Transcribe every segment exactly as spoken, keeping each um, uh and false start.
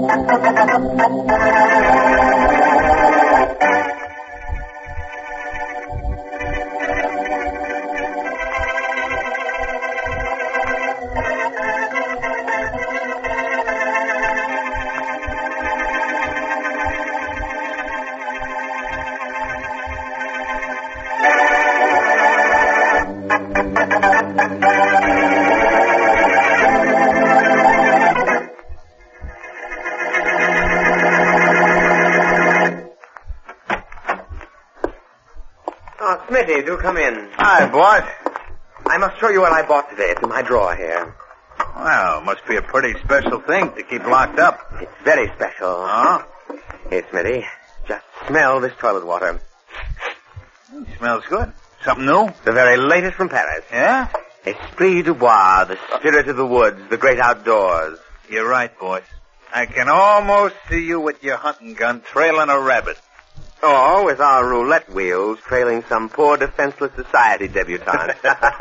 Smitty, do come in. Hi, boss. I must show you what I bought today. It's in my drawer here. Well, must be a pretty special thing to keep locked up. It's very special. Oh? Here, Smitty. Just smell this toilet water. It smells good. Something new? The very latest from Paris. Yeah? Esprit du bois, the spirit of the woods, the great outdoors. You're right, boss. I can almost see you with your hunting gun trailing a rabbit. Or with our roulette wheels trailing some poor defenseless society debutante.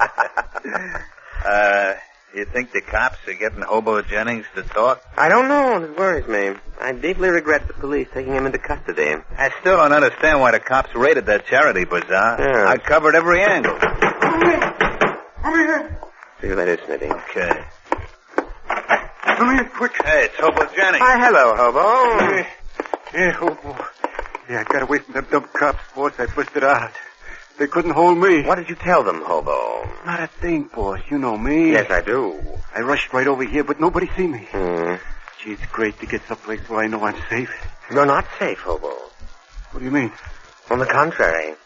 uh, you think the cops are getting Hobo Jennings to talk? I don't know. It worries me. I deeply regret the police taking him into custody. I still don't understand why the cops raided that charity bazaar. Yeah. I covered every angle. Come here. Come here. See you later, Smitty. Okay. Come here, quick. Hey, it's Hobo Jennings. Hi, hello, Hobo. Yeah, yeah, Hobo. Yeah, I got away from them dumb cops, boss. I busted out. They couldn't hold me. What did you tell them, Hobo? Not a thing, boss. You know me. Yes, I do. I rushed right over here, but nobody see me. Hmm. Gee, it's great to get someplace where I know I'm safe. You're not safe, Hobo. What do you mean? On the contrary.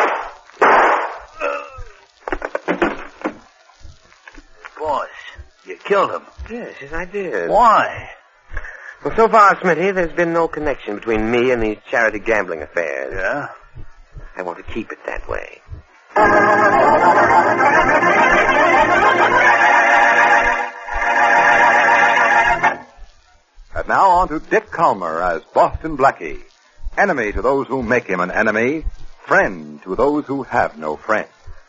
Boss, you killed him. Yes, yes, I did. Why? Well, so far, Smitty, there's been no connection between me and these charity gambling affairs. Yeah? I want to keep it that way. And now on to Dick Calmer as Boston Blackie. Enemy to those who make him an enemy. Friend to those who have no friend.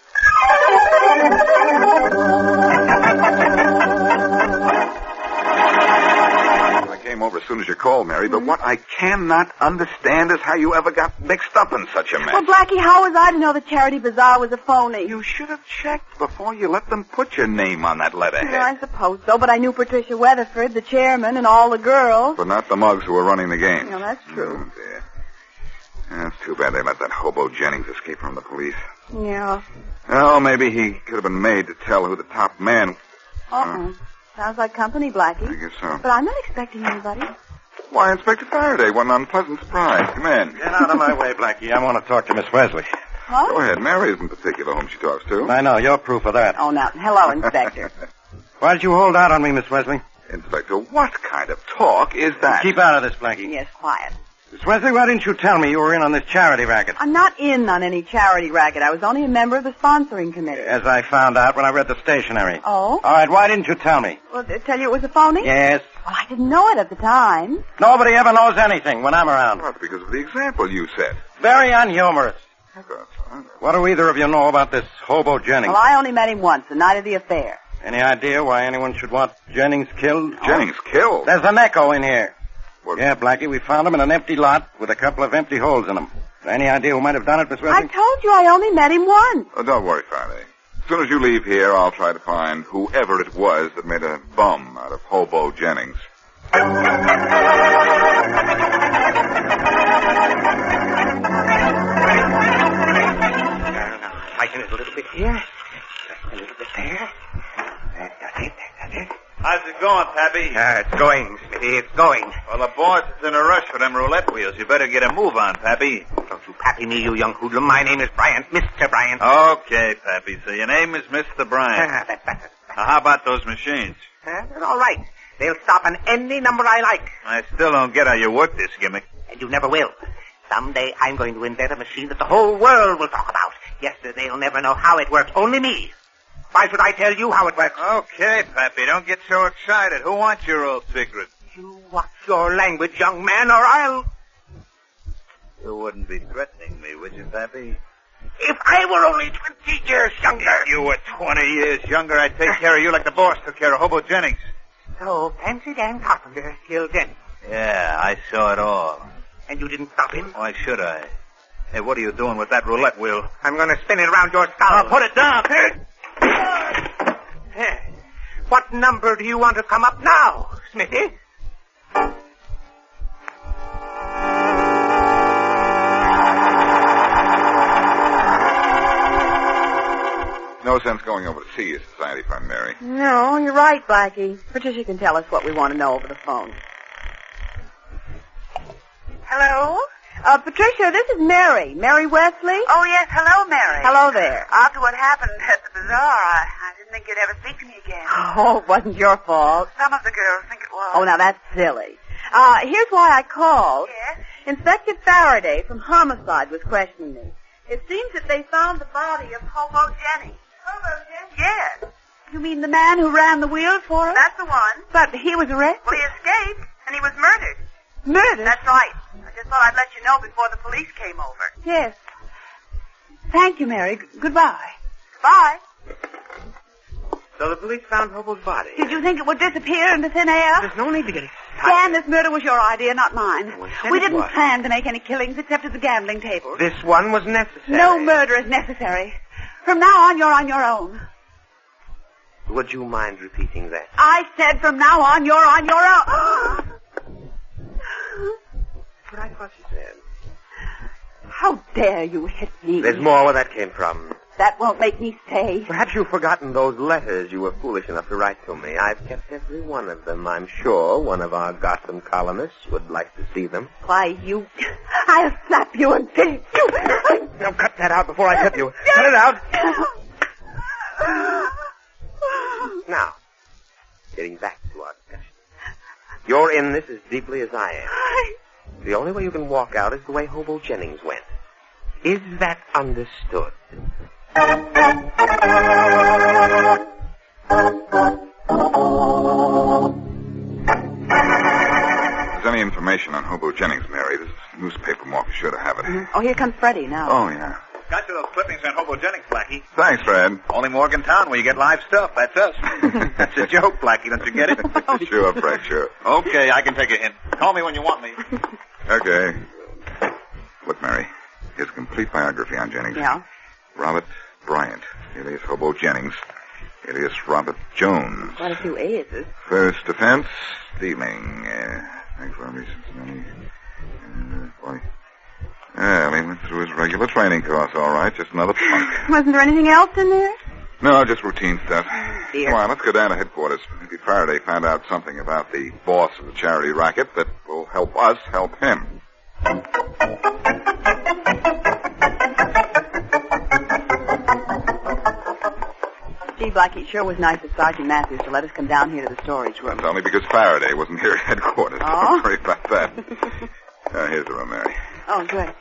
I came over as soon as you called, Mary, but what I cannot understand is how you ever got mixed up in such a mess. Well, Blackie, how was I to know the charity bazaar was a phony? You should have checked before you let them put your name on that letterhead. Yeah, I suppose so, but I knew Patricia Weatherford, the chairman, and all the girls. But not the mugs who were running the game. Yeah, that's true. Oh, dear. Yeah, it's too bad they let that hobo Jennings escape from the police. Yeah. Well, maybe he could have been made to tell who the top man... Uh-uh. Sounds like company, Blackie. I guess so. But I'm not expecting anybody. Why, Inspector Faraday, what an unpleasant surprise. Come in. Get out of my way, Blackie. I want to talk to Miss Wesley. Huh? Go ahead. Mary isn't particular whom she talks to. I know. You're proof of that. Oh, now, hello, Inspector. Why did you hold out on me, Miss Wesley? Inspector, what kind of talk is that? Keep out of this, Blackie. Yes, quiet. Miss Wesley, why didn't you tell me you were in on this charity racket? I'm not in on any charity racket. I was only a member of the sponsoring committee. As I found out when I read the stationery. Oh? All right, why didn't you tell me? Well, did I tell you it was a phony? Yes. Well, I didn't know it at the time. Nobody ever knows anything when I'm around. Well, that's because of the example you set. Very unhumorous. I thought so. What do either of you know about this hobo Jennings? Well, I only met him once, the night of the affair. Any idea why anyone should want Jennings killed? Jennings killed? There's an echo in here. What? Yeah, Blackie, we found him in an empty lot with a couple of empty holes in them. Any idea who might have done it, Miss I Wesley? told you I only met him once. Oh, don't worry, Faraday. As soon as you leave here, I'll try to find whoever it was that made a bum out of Hobo Jennings. Tighten it a little bit here. A little bit there. That's it. That's it. How's it going, Pappy? Ah, it's going, Smitty. It's going. Well, the boss is in a rush for them roulette wheels. You better get a move on, Pappy. Don't you pappy me, you young hoodlum. My name is Bryant, Mister Bryant. Okay, Pappy. So your name is Mister Bryant. Ah, that's better. Now, how about those machines? Ah, they're all right. They'll stop on any number I like. I still don't get how you work this gimmick. And you never will. Someday I'm going to invent a machine that the whole world will talk about. Yes, sir, they'll never know how it works. Only me. Why should I tell you how it works? Okay, Pappy. Don't get so excited. Who wants your old secret? You watch your language, young man, or I'll... You wouldn't be threatening me, would you, Pappy? If I were only twenty years younger... If you were twenty years younger, I'd take care of you like the boss took care of Hobo Jennings. So, Fancy Dan Carpenter killed Jennings. Yeah, I saw it all. And you didn't stop him? Why should I? Hey, what are you doing with that roulette wheel? I'm going to spin it around your skull. Oh, put it down. What number do you want to come up now, Smithy? No sense going over to see your society friend, Mary. No, you're right, Blackie. Patricia can tell us what we want to know over the phone. Hello? Uh, Patricia, this is Mary. Mary Wesley? Oh, yes. Hello, Mary. Hello there. After what happened at the bazaar, I, I didn't think you'd ever speak to me again. Oh, it wasn't your fault. Some of the girls think it was. Oh, now that's silly. Uh, here's why I called. Yes? Inspector Faraday from Homicide was questioning me. It seems that they found the body of Hobo Jennings. Hobo Jennings? Yes. You mean the man who ran the wheels for us? That's the one. But he was arrested. Well, he escaped, and he was murdered. Murdered? That's right. I just thought I'd let you know before the police came over. Yes. Thank you, Mary. G- goodbye. Bye. So the police found Hobo's body. Did you think it would disappear into thin air? There's no need to get excited. Dan, this murder was your idea, not mine. Well, it we it didn't was. plan to make any killings except at the gambling table. This one was necessary. No murder is necessary. From now on, you're on your own. Would you mind repeating that? I said from now on, you're on your own. That's what I thought you said. How dare you hit me? There's more where that came from. That won't make me stay. Perhaps you've forgotten those letters you were foolish enough to write to me. I've kept every one of them. I'm sure one of our Gotham columnists would like to see them. Why, you... I'll slap you and pinch you. Now cut that out before I cut you. Cut it out. Now, getting back to our discussion. You're in this as deeply as I am. The only way you can walk out is the way Hobo Jennings went. Is that understood? If there's any information on Hobo Jennings, Mary, this newspaper will be sure to have it. Mm-hmm. Oh, here comes Freddie now. Oh, yeah. Got you those clippings on Hobo Jennings, Blackie. Thanks, Fred. Only Morgantown where you get live stuff. That's us. That's a joke, Blackie. Don't you get it? Sure, Fred, sure. Okay, I can take a hint. Call me when you want me. Okay. Look, Mary, here's a complete biography on Jennings. Yeah? Robert Bryant, alias Hobo Jennings, alias Robert Jones. Quite a few aliases. First offense, stealing. Uh, thanks for reasons. Uh, boy. Well, he went through his regular training course, all right. Just another punk. Wasn't there anything else in there? No, just routine stuff. Dear. Come on, let's go down to headquarters. Maybe Faraday found out something about the boss of the charity racket that will help us help him. Gee, Blackie, it sure was nice of Sergeant Matthews to let us come down here to the storage room. That's only because Faraday wasn't here at headquarters. Oh? Don't worry about that. uh, here's the room, Mary. Oh, good.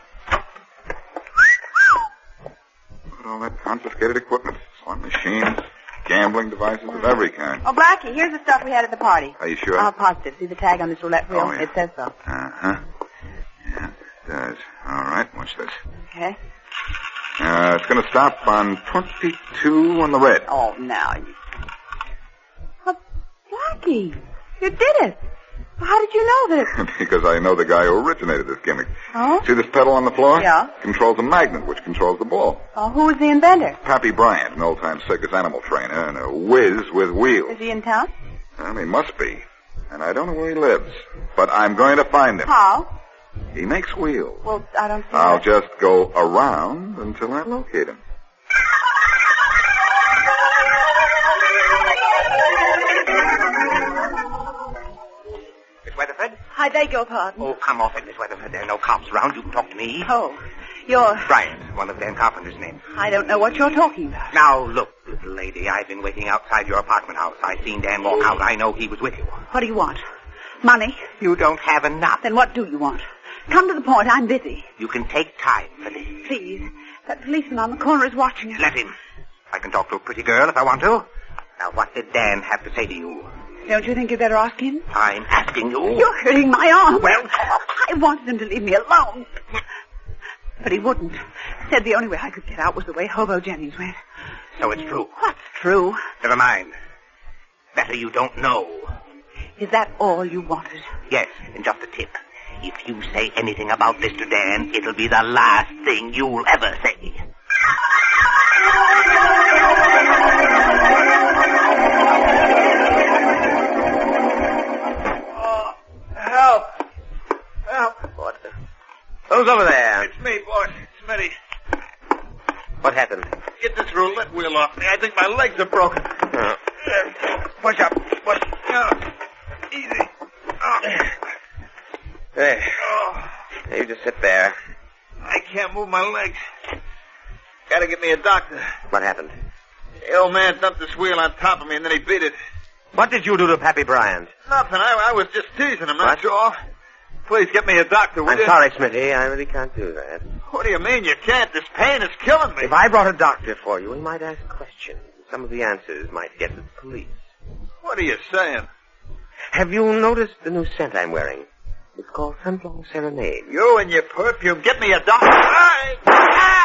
Look at all that confiscated equipment. Slot machines, gambling devices of every kind. Oh, Blackie, here's the stuff we had at the party. Are you sure? Oh, positive. See the tag on this roulette wheel? Oh, yeah. It says so. Uh-huh. Yeah, it does. All right, watch this. Okay. Uh, it's going to stop on twenty-two on the red. Oh, now you... Oh, Blackie, you did it. How did you know this? Because I know the guy who originated this gimmick. Oh? See this pedal on the floor? Yeah. Controls a magnet, which controls the ball. Oh, who was the inventor? Pappy Bryant, an old-time circus animal trainer, and a whiz with wheels. Is he in town? Well, he must be. And I don't know where he lives. But I'm going to find him. How? He makes wheels. Well, I don't see I'll that. just go around until I locate him. Miss Weatherford? I beg your pardon. Oh, come off it, Miss Weatherford. There are no cops around. You can talk to me. Oh, you're... Bryant, one of Dan Carpenter's names. I don't know what you're talking about. Now, look, little lady, I've been waiting outside your apartment house. I seen Dan walk out. I know he was with you. What do you want? Money? You don't have enough. Then what do you want? Come to the point. I'm busy. You can take time for this. Please. That policeman on the corner is watching us. Let him. I can talk to a pretty girl if I want to. Now, what did Dan have to say to you? Don't you think you'd better ask him? I'm asking you. You're hurting my arm. Well, I wanted him to leave me alone. But he wouldn't. Said the only way I could get out was the way Hobo Jennings went. so it's true. What's true? Never mind. Better you don't know. Is that all you wanted? Yes, and just a tip. If you say anything about this to Dan, it'll be the last thing you'll ever say. Oh, help! Help! What? Who's over there? It's me, boss. Smitty. What happened? Get this roulette wheel off me. I think my legs are broken. Oh. Push up. Push. Oh. Easy. Oh. There. Oh. Now you just sit there. I can't move my legs. Gotta get me a doctor. What happened? The old man dumped this wheel on top of me, and then he beat it. What did you do to Pappy Bryant? Nothing. I, I was just teasing him, that's What? all. Please get me a doctor, will I'm you? sorry, Smitty. I really can't do that. What do you mean you can't? This pain is killing me. If I brought a doctor for you, he might ask questions. Some of the answers might get to the police. What are you saying? Have you noticed the new scent I'm wearing? It's called Sunflower Serenade. You and your perfume. Get me a doctor. Aye.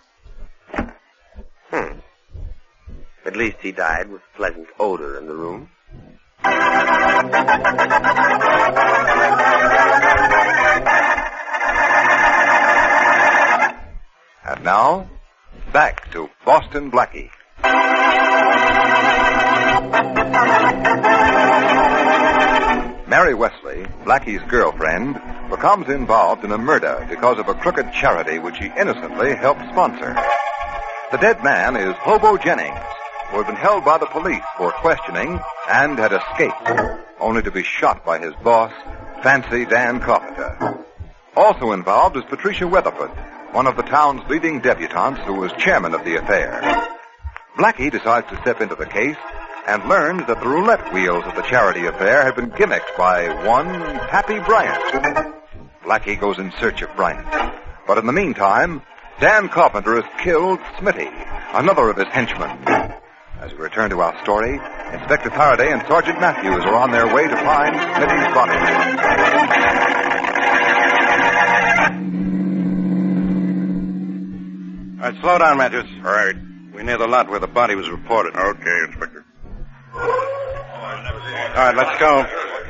Hmm. At least he died with pleasant odor in the room. And now, back to Boston Blackie. Mary Wesley, Blackie's girlfriend, becomes involved in a murder because of a crooked charity which he innocently helped sponsor. The dead man is Hobo Jennings, who had been held by the police for questioning and had escaped, only to be shot by his boss, Fancy Dan Carpenter. Also involved is Patricia Weatherford, one of the town's leading debutantes who was chairman of the affair. Blackie decides to step into the case and learns that the roulette wheels of the charity affair had been gimmicked by one Pappy Bryant. Blackie goes in search of Bryant. But in the meantime, Dan Carpenter has killed Smitty, another of his henchmen. As we return to our story, Inspector Faraday and Sergeant Matthews are on their way to find Smitty's body. All right, slow down, Matthews. All right. We're near the lot where the body was reported. Okay, Inspector. All right, let's go.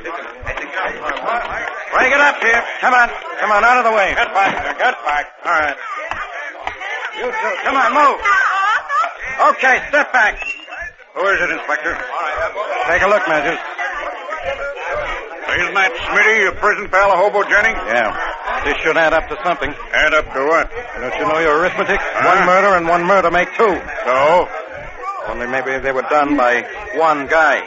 Break it up here. Come on. Come on, out of the way. Get back. Get back. All right. You two, come on, move. Okay, step back. Who is it, Inspector? Take a look, Matthews. Isn't that Smitty, your prison pal of Hobo Jennings? Yeah. This should add up to something. Add up to what? Don't you know your arithmetic? Huh? One murder and one murder make two. So? Only maybe they were done by one guy.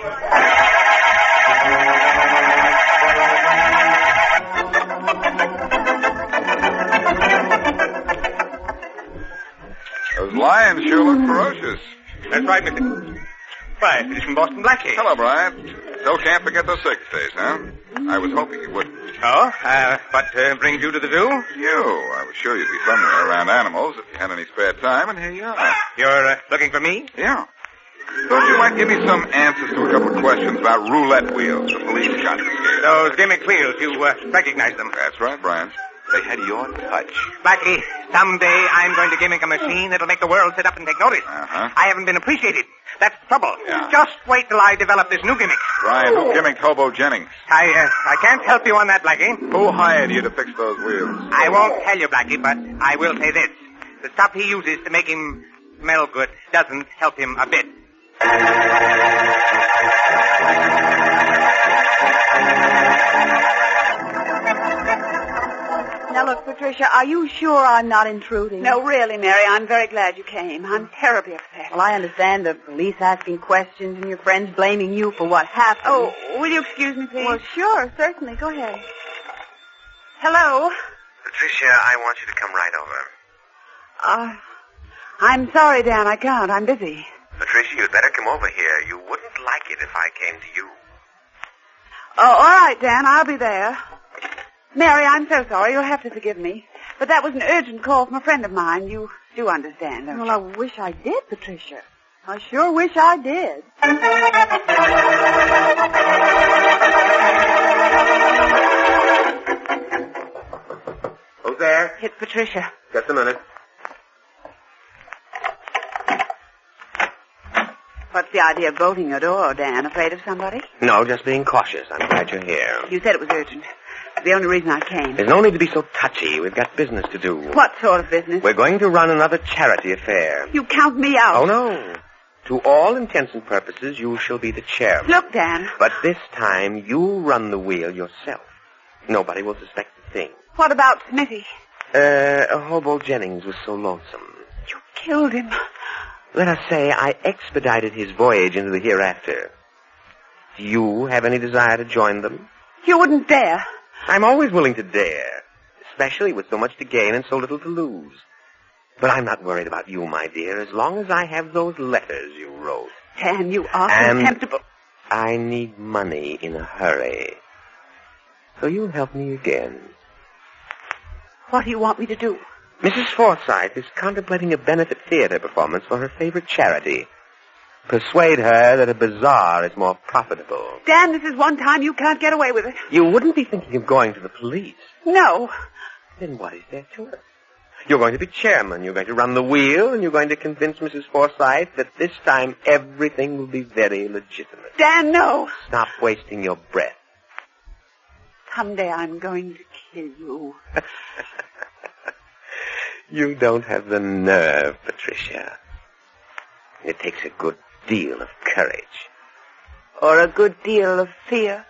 Those lions sure look ferocious. That's right, Mister Why, it's from Boston Blackie. Hello, Brian. Still can't forget the sick days, huh? I was hoping you wouldn't. Oh? Uh, what uh, brings you to the zoo? You. I was sure you'd be somewhere around animals if you had any spare time, and here you are. You're uh, looking for me? Yeah. Thought you might give me some answers to a couple of questions about roulette wheels the police confiscated. Those gimmick wheels, you uh, recognize them. That's right, Brian. They had your touch. Blackie, someday I'm going to gimmick a machine that'll make the world sit up and take notice. Uh-huh. I haven't been appreciated. That's the trouble. Yeah. Just wait till I develop this new gimmick. Brian, who gimmicked Hobo Jennings? I, uh, I can't help you on that, Blackie. Who hired you to fix those wheels? I won't tell you, Blackie, but I will say this. The stuff he uses to make him smell good doesn't help him a bit. Now, look, Patricia, are you sure I'm not intruding? No, really, Mary, I'm very glad you came. I'm terribly upset. Well, I understand the police asking questions and your friends blaming you for what happened. Oh, will you excuse me, please? Well, sure, certainly. Go ahead. Hello? Patricia, I want you to come right over. Uh, I'm sorry, Dan, I can't. I'm busy. Patricia, you'd better come over here. You wouldn't like it if I came to you. Oh, all right, Dan, I'll be there. Mary, I'm so sorry. You'll have to forgive me. But that was an urgent call from a friend of mine. You do understand, don't Well, you? I wish I did, Patricia. I sure wish I did. Who's there? It's Patricia. Just a minute. What's the idea of bolting your door, Dan? Afraid of somebody? No, just being cautious. I'm glad you're here. You said it was urgent. The only reason I came. There's no need to be so touchy. We've got business to do. What sort of business? We're going to run another charity affair. You count me out. Oh, no. To all intents and purposes, you shall be the chairman. Look, Dan. But this time, you run the wheel yourself. Nobody will suspect a thing. What about Smithy? Uh, Hobo Jennings was so lonesome. You killed him. Let us say I expedited his voyage into the hereafter. Do you have any desire to join them? You wouldn't dare. I'm always willing to dare, especially with so much to gain and so little to lose. But I'm not worried about you, my dear, as long as I have those letters you wrote. Dan, you are and contemptible. I need money in a hurry. So you'll help me again. What do you want me to do? Missus Forsythe is contemplating a benefit theater performance for her favorite charity. Persuade her that a bazaar is more profitable. Dan, this is one time you can't get away with it. You wouldn't be thinking of going to the police. No. Then what is there to it? You're going to be chairman. You're going to run the wheel, and you're going to convince Missus Forsythe that this time everything will be very legitimate. Dan, no. Stop wasting your breath. Someday I'm going to kill you. You don't have the nerve, Patricia. It takes a good deal of courage. Or a good deal of fear.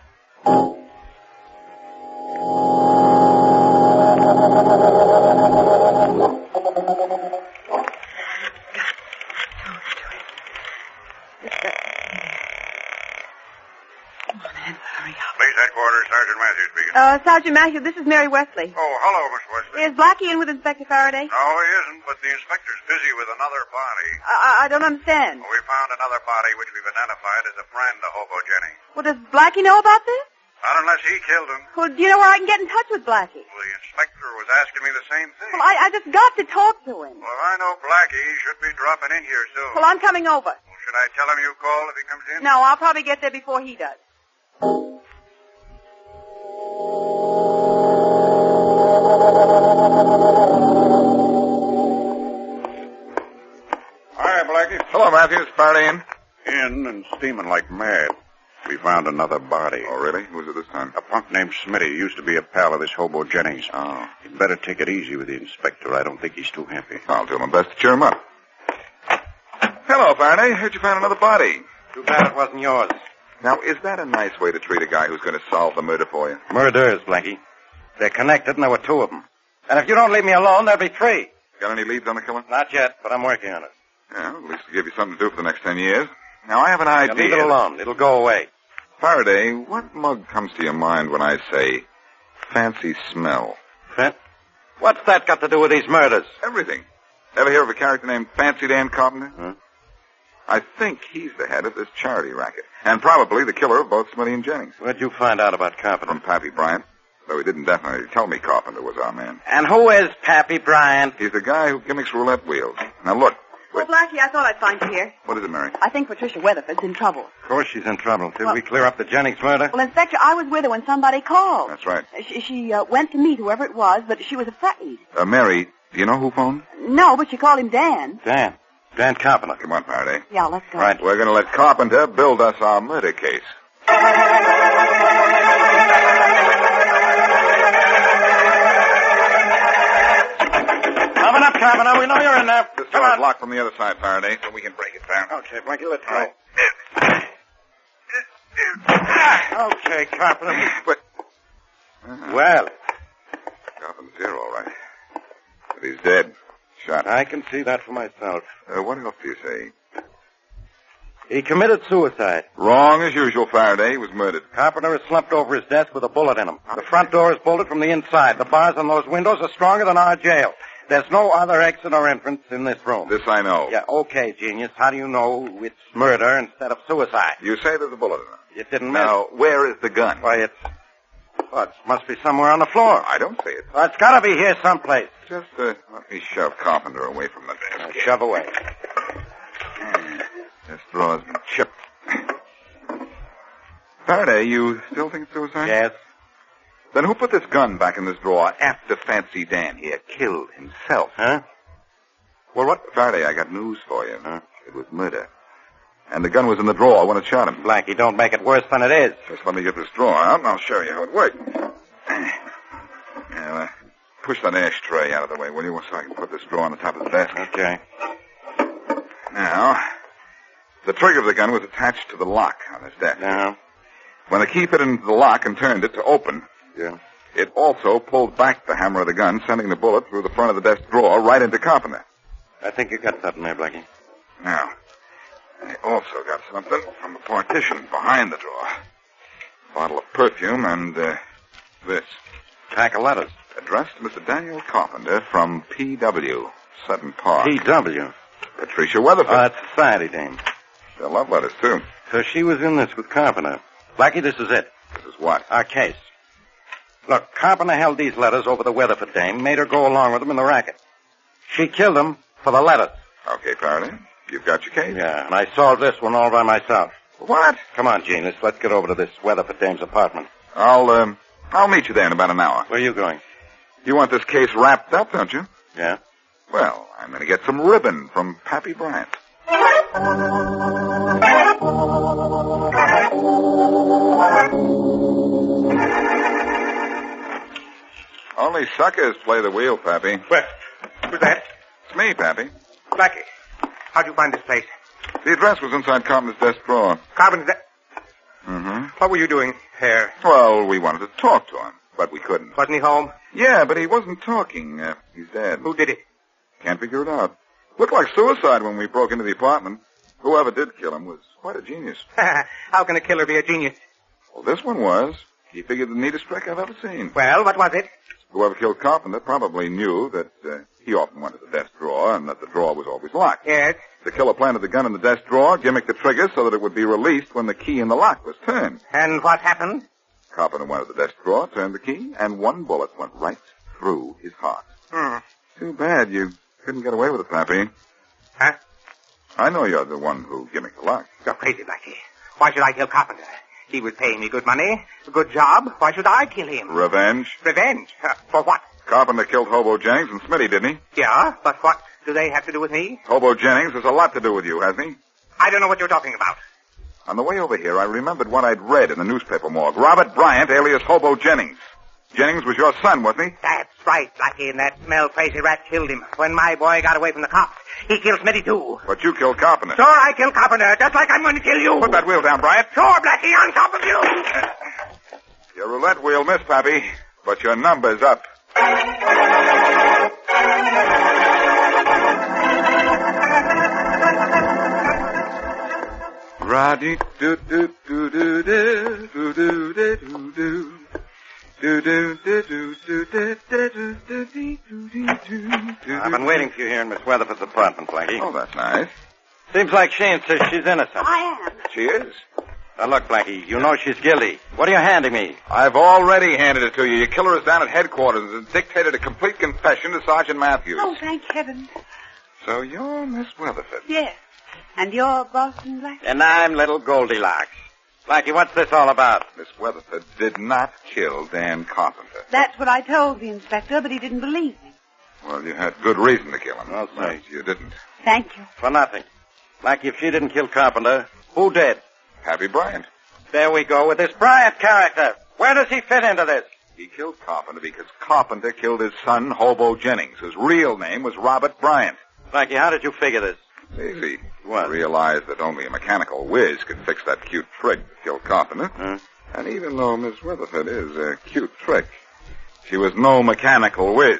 Police headquarters, Sergeant Matthews speaking. Uh, Sergeant Matthews, this is Mary Wesley. Oh, hello, Miss Wesley. Is Blackie in with Inspector Faraday? No, he isn't, but the inspector's busy with another body. I, I don't understand. Well, we found another body which we've identified as a friend of Hobo Jennings. Well, does Blackie know about this? Not unless he killed him. Well, do you know where I can get in touch with Blackie? Well, the inspector was asking me the same thing. Well, I, I just got to talk to him. Well, if I know Blackie, he should be dropping in here soon. Well, I'm coming over. Well, should I tell him you called if he comes in? No, I'll probably get there before he does. Hi, Blackie. Hello, Matthews. Faraday in? In and steaming like mad. We found another body. Oh, really? Who was it this time? A punk named Smitty. He used to be a pal of this Hobo Jennings. Oh. You'd better take it easy with the inspector. I don't think he's too happy. I'll do my best to cheer him up. Hello, Faraday. Heard you found another body. Too bad it wasn't yours. Now, is that a nice way to treat a guy who's going to solve the murder for you? Murderers, Blackie. They're connected, and there were two of them. And if you don't leave me alone, there'll be three. Got any leads on the killer? Not yet, but I'm working on it. Yeah, at least to give you something to do for the next ten years. Now, I have an Now, idea. leave it alone. It'll go away. Faraday, what mug comes to your mind when I say fancy smell? Fent? What's that got to do with these murders? Everything. Ever hear of a character named Fancy Dan Carpenter? Huh? I think he's the head of this charity racket. And probably the killer of both Smitty and Jennings. Where'd you find out about Carpenter? From Pappy Bryant. Though he didn't definitely tell me Carpenter was our man. And who is Pappy Bryant? He's the guy who gimmicks roulette wheels. Now look. Well, Blackie, I thought I'd find you here. What is it, Mary? I think Patricia Weatherford's in trouble. Of course she's in trouble. Did Well- we clear up the Jennings murder? Well, Inspector, I was with her when somebody called. That's right. She, she uh, went to meet whoever it was, but she was afraid. Uh, Mary, do you know who phoned? No, but she called him Dan. Dan. Dan Carpenter. Come on, Faraday. Yeah, let's go. Right. We're going to let Carpenter build us our murder case. Open up, Carpenter. We know you're in there. This Come door's on. locked from the other side, Faraday, so we can break it down. Okay, Blackie, let's go. Right. Okay, Carpenter. But... Uh, Well, Carpenter's here, all right. But he's dead. Shot. I can see that for myself. Uh, what else do you say? He committed suicide. Wrong as usual, Faraday. He was murdered. Carpenter is slumped over his desk with a bullet in him. The front door is bolted from the inside. The bars on those windows are stronger than our jail. There's no other exit or entrance in this room. This I know. Yeah, okay, genius. How do you know it's murder instead of suicide? You say there's a bullet in it. It didn't miss. Now, where is the gun? Why, it's... Well, it must be somewhere on the floor. I don't see it. Well, it's got to be here someplace. Just uh, let me shove Carpenter away from the desk. Now, shove away. This drawer's been chipped. Faraday, you still think it's suicide? Yes. Then who put this gun back in this drawer after Fancy Dan here killed himself? Huh? Well, what? Faraday, I got news for you. Huh? It was murder. And the gun was in the drawer when it shot him. Blackie, don't make it worse than it is. Just let me get this drawer out, and I'll show you how it works. Now, uh, push that ashtray out of the way, will you, so I can put this drawer on the top of the desk. Okay. Now, the trigger of the gun was attached to the lock on his desk. Uh-huh. When the key fit into the lock and turned it to open, Yeah. it also pulled back the hammer of the gun, sending the bullet through the front of the desk drawer right into Carpenter. I think you got something there, Blackie. Now, I also got something from the partition behind the drawer. A bottle of perfume and, uh, this. Pack of letters. Addressed to Mister Daniel Carpenter from P W, Sutton Park. P W. Patricia Weatherford. Oh, that's society dame. They're love letters, too. So she was in this with Carpenter. Blackie, this is it. This is what? Our case. Look, Carpenter held these letters over the Weatherford dame, made her go along with them in the racket. She killed him for the letters. Okay, Faraday. You've got your case? Yeah, and I solved this one all by myself. What? Come on, Gene, let's, let's get over to this Weatherford dame's apartment. I'll, um, I'll meet you there in about an hour. Where are you going? You want this case wrapped up, don't you? Yeah. Well, I'm going to get some ribbon from Pappy Bryant. Only suckers play the wheel, Pappy. Well, who's that? It's me, Pappy. Blackie. How'd you find this place? The address was inside Carpenter's desk drawer. Carpenter's desk? Mm-hmm. What were you doing here? Well, we wanted to talk to him, but we couldn't. Wasn't he home? Yeah, but he wasn't talking. Uh, he's dead. Who did it? Can't figure it out. Looked like suicide when we broke into the apartment. Whoever did kill him was quite a genius. How can a killer be a genius? Well, this one was. He figured the neatest trick I've ever seen. Well, what was it? Whoever killed Carpenter probably knew that uh, he often went to the desk drawer and that the drawer was always locked. Yes. The killer planted the gun in the desk drawer, gimmicked the trigger so that it would be released when the key in the lock was turned. And what happened? Carpenter went to the desk drawer, turned the key, and one bullet went right through his heart. Hmm. Too bad you couldn't get away with it, Pappy. Huh? I know you're the one who gimmicked the lock. You're crazy, Blackie. Why should I kill Carpenter? He was paying me good money, a good job. Why should I kill him? Revenge? Revenge? Uh, for what? Carpenter killed Hobo Jennings and Smitty, didn't he? Yeah, but what do they have to do with me? Hobo Jennings has a lot to do with you, hasn't he? I don't know what you're talking about. On the way over here, I remembered what I'd read in the newspaper morgue. Robert Bryant, alias Hobo Jennings. Jennings was your son, wasn't he? That's right, Blackie, and that smell-crazy rat killed him. When my boy got away from the cops, he killed Smitty, too. But you killed Carpenter. Sure, I killed Carpenter, just like I'm going to kill you. Put that wheel down, Bryant. Sure, Blackie, on top of you. Your roulette wheel missed, Pappy, but your number's up. Roddy do do do do do do do do do. I've been waiting for you here in Miss Weatherford's apartment, Blackie. Oh, that's nice. Seems like she insists she's innocent. I am. She is. Now, look, Blackie, you know she's guilty. What are you handing me? I've already handed it to you. Your killer is down at headquarters and dictated a complete confession to Sergeant Matthews. Oh, thank heaven. So you're Miss Weatherford. Yes. And you're Boston Blackie? And I'm little Goldilocks. Blackie, what's this all about? Miss Weatherford did not kill Dan Carpenter. That's what I told the inspector, but he didn't believe me. Well, you had good reason to kill him. I'll say. But you didn't. Thank you. For nothing. Blackie, if she didn't kill Carpenter, who did? Pappy Bryant. There we go with this Bryant character. Where does he fit into this? He killed Carpenter because Carpenter killed his son, Hobo Jennings, whose real name was Robert Bryant. Blackie, how did you figure this? It's easy. What? Realized that only a mechanical whiz could fix that cute trick that killed Carpenter. Huh? And even though Miss Weatherford is a cute trick, she was no mechanical whiz.